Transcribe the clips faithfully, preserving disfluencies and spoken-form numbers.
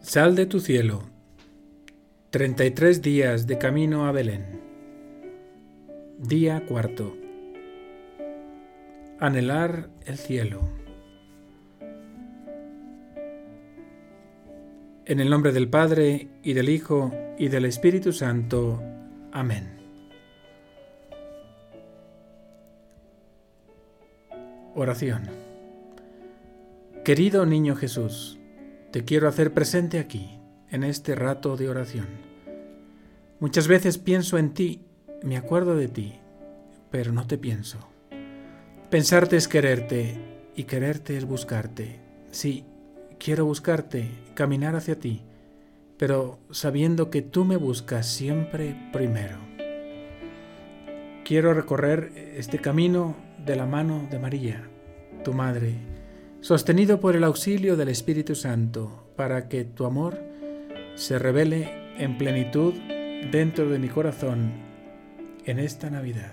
Sal de tu cielo. treinta y tres días de camino a Belén. Día cuarto. Anhelar el cielo. En el nombre del Padre, y del Hijo, y del Espíritu Santo. Amén. Oración. Querido niño Jesús, te quiero hacer presente aquí, en este rato de oración. Muchas veces pienso en ti, me acuerdo de ti, pero no te pienso. Pensarte es quererte, y quererte es buscarte. Sí, quiero buscarte, caminar hacia ti, pero sabiendo que tú me buscas siempre primero. Quiero recorrer este camino de la mano de María, tu madre, sostenido por el auxilio del Espíritu Santo, para que tu amor se revele en plenitud dentro de mi corazón en esta Navidad.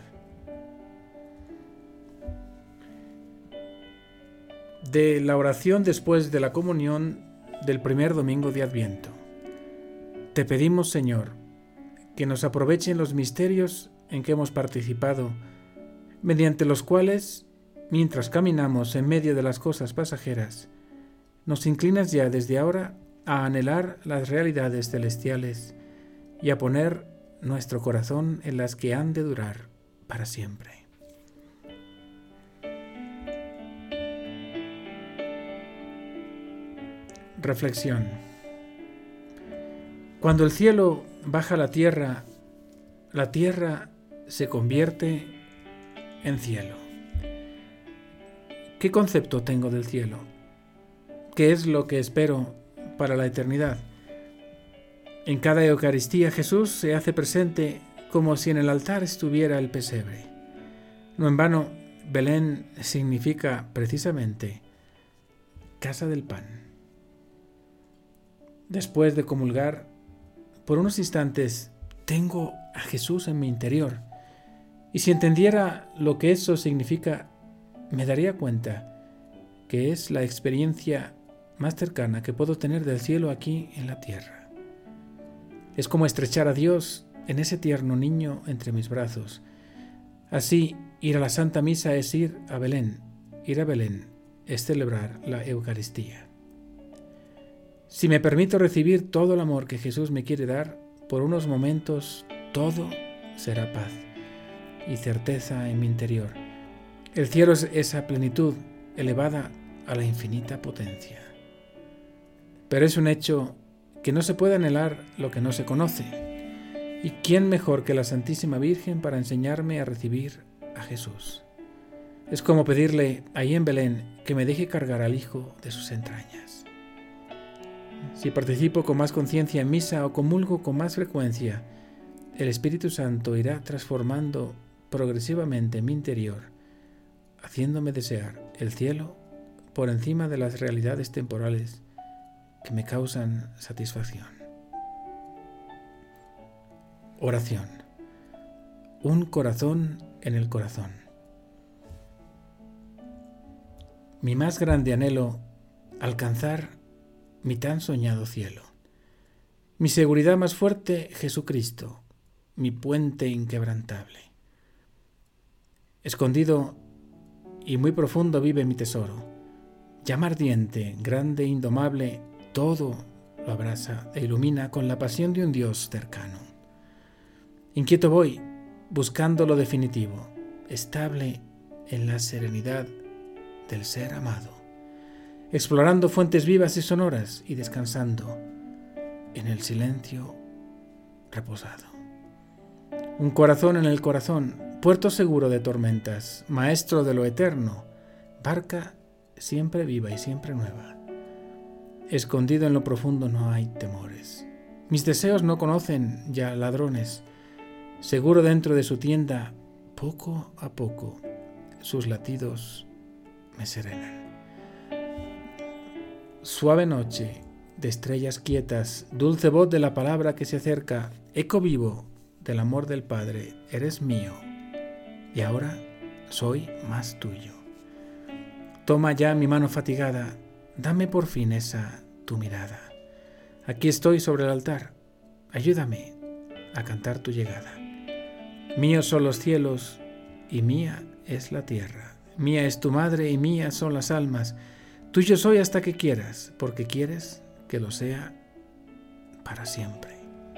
De la oración después de la comunión del primer domingo de Adviento. Te pedimos, Señor, que nos aprovechen los misterios en que hemos participado, mediante los cuales, mientras caminamos en medio de las cosas pasajeras, nos inclinas ya desde ahora a anhelar las realidades celestiales y a poner nuestro corazón en las que han de durar para siempre. Reflexión. Cuando el cielo baja a la tierra, la tierra se convierte en cielo. ¿Qué concepto tengo del cielo? ¿Qué es lo que espero para la eternidad? En cada Eucaristía Jesús se hace presente como si en el altar estuviera el pesebre. No en vano, Belén significa precisamente casa del pan. Después de comulgar, por unos instantes tengo a Jesús en mi interior, y si entendiera lo que eso significa, me daría cuenta que es la experiencia más cercana que puedo tener del cielo aquí en la tierra. Es como estrechar a Dios en ese tierno niño entre mis brazos. Así, ir a la Santa Misa es ir a Belén. Ir a Belén es celebrar la Eucaristía. Si me permito recibir todo el amor que Jesús me quiere dar, por unos momentos todo será paz y certeza en mi interior. El cielo es esa plenitud elevada a la infinita potencia. Pero es un hecho que no se puede anhelar lo que no se conoce. ¿Y quién mejor que la Santísima Virgen para enseñarme a recibir a Jesús? Es como pedirle ahí en Belén que me deje cargar al Hijo de sus entrañas. Si participo con más conciencia en misa o comulgo con más frecuencia, el Espíritu Santo irá transformando progresivamente mi interior, haciéndome desear el cielo por encima de las realidades temporales que me causan satisfacción. Oración. Un corazón en el corazón. Mi más grande anhelo, alcanzar mi tan soñado cielo. Mi seguridad más fuerte, Jesucristo, mi puente inquebrantable. Escondido y muy profundo vive mi tesoro. Llama ardiente, grande, indomable, todo lo abraza e ilumina con la pasión de un Dios cercano. Inquieto voy, buscando lo definitivo, estable en la serenidad del ser amado, explorando fuentes vivas y sonoras y descansando en el silencio reposado. Un corazón en el corazón, puerto seguro de tormentas, maestro de lo eterno, barca siempre viva y siempre nueva. Escondido en lo profundo no hay temores. Mis deseos no conocen ya ladrones. Seguro dentro de su tienda, poco a poco, sus latidos me serenan. Suave noche de estrellas quietas, dulce voz de la palabra que se acerca, eco vivo del amor del Padre, eres mío, y ahora soy más tuyo. Toma ya mi mano fatigada, dame por fin esa tu mirada. Aquí estoy sobre el altar. Ayúdame a cantar tu llegada. Míos son los cielos y mía es la tierra. Mía es tu madre y mías son las almas. Tuyo soy hasta que quieras, porque quieres que lo sea para siempre.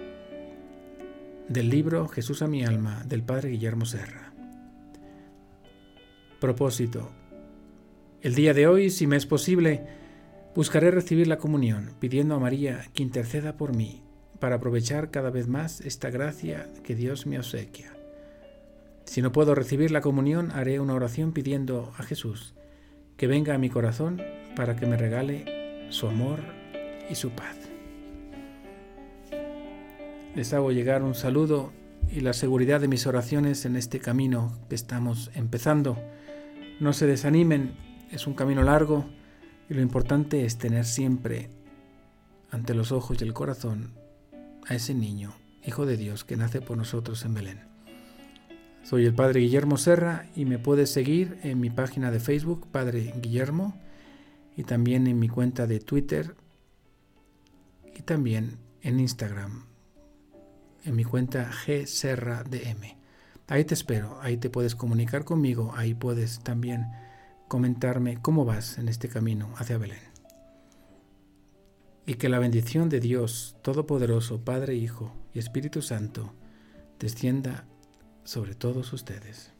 Del libro Jesús a mi alma, del Padre Guillermo Serra. Propósito. El día de hoy, si me es posible, buscaré recibir la comunión, pidiendo a María que interceda por mí, para aprovechar cada vez más esta gracia que Dios me obsequia. Si no puedo recibir la comunión, haré una oración pidiendo a Jesús que venga a mi corazón para que me regale su amor y su paz. Les hago llegar un saludo y la seguridad de mis oraciones en este camino que estamos empezando. No se desanimen, es un camino largo y lo importante es tener siempre ante los ojos y el corazón a ese niño, Hijo de Dios, que nace por nosotros en Belén. Soy el Padre Guillermo Serra y me puedes seguir en mi página de Facebook, Padre Guillermo, y también en mi cuenta de Twitter y también en Instagram, en mi cuenta G Serra D M. Ahí te espero, ahí te puedes comunicar conmigo, ahí puedes también comentarme cómo vas en este camino hacia Belén. Y que la bendición de Dios Todopoderoso, Padre, Hijo y Espíritu Santo, descienda sobre todos ustedes.